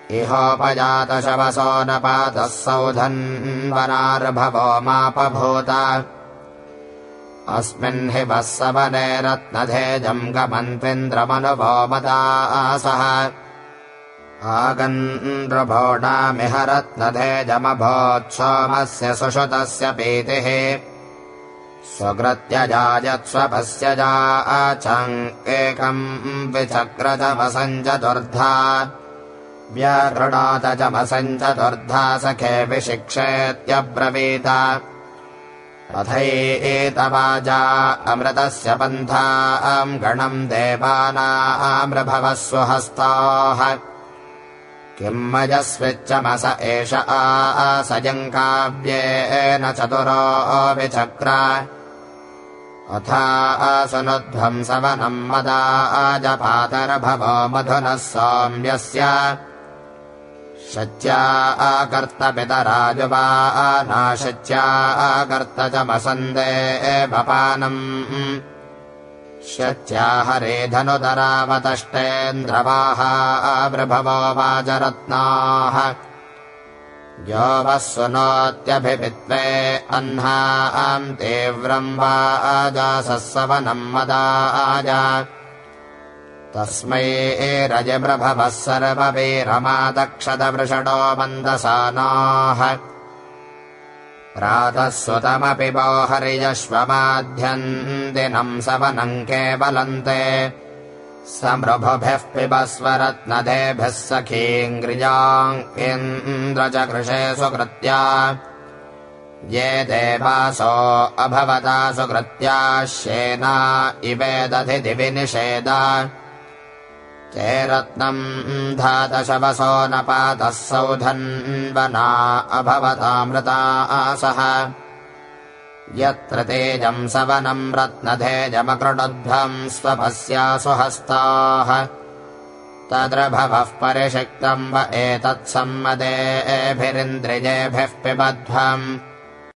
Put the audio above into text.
इहोपजातशवसो न पातः सौधन्वनार्भवो मापभूत अस्मिन् हि वः सवने रत्नधेजम् गमन्त्विन्द्रमनुभो मदासः आगन्नृभोडामिह रत्नधेजमभोत्सोमस्य सुषुतस्य पीतिः स्वकृत्यजायत्स्वपस्यजा एकम् विचक्रजमसञ्चतुर्धा व्याकृणात चमसञ्चतुर्धा सखेऽपि शिक्षेत्यब्रवीत अथैतवाजा अमृतस्य पन्थाम् गणम् देवानामृभवः स्वहस्ताः किम् मयस्विच्चमस एष आसयम् काव्येन चतुरो विचक्र अथासनुध्वम् सवनम् मदाजपातर्भवो मधुनः सौम्यस्य शच्या आकर्तपितराजुवानाशच्या आकर्त च मसन्दे भपानम् शच्या हरेधनुतरावतष्टेन्द्रवाहा वृभवो वाजरत्नाः यो वः सुनोत्यभिपित्वे अह्नाम् तीव्रम् वाजासः सवनम् मदाज तस्मै रजप्रभवः सर्ववीरमादक्षदवृषणो मन्दसानाः प्रातः सुतमपि वो हरियश्वमाध्यम् दिनम् सवनम् केवलन्ते समृभुभिः पिबस्व रत्नदेभिः सखीङ्ग्रियाम् इन्द्र च कृशे सुकृत्या ये देवासो अभवता सुकृत्या श्येना इवेदधि दिवि निषेद ते रत्नम् धातशवसो न पातः सौधन्वना अभवतामृतासः यत्र तेजम् सवनम् रत्नधेजमकृणुध्वम् स्वपस्या सुहस्ताः तद्रभवः परिषिक्तम् व एतत्सम्मदेभिरिन्द्रियेभिः पिबध्वम्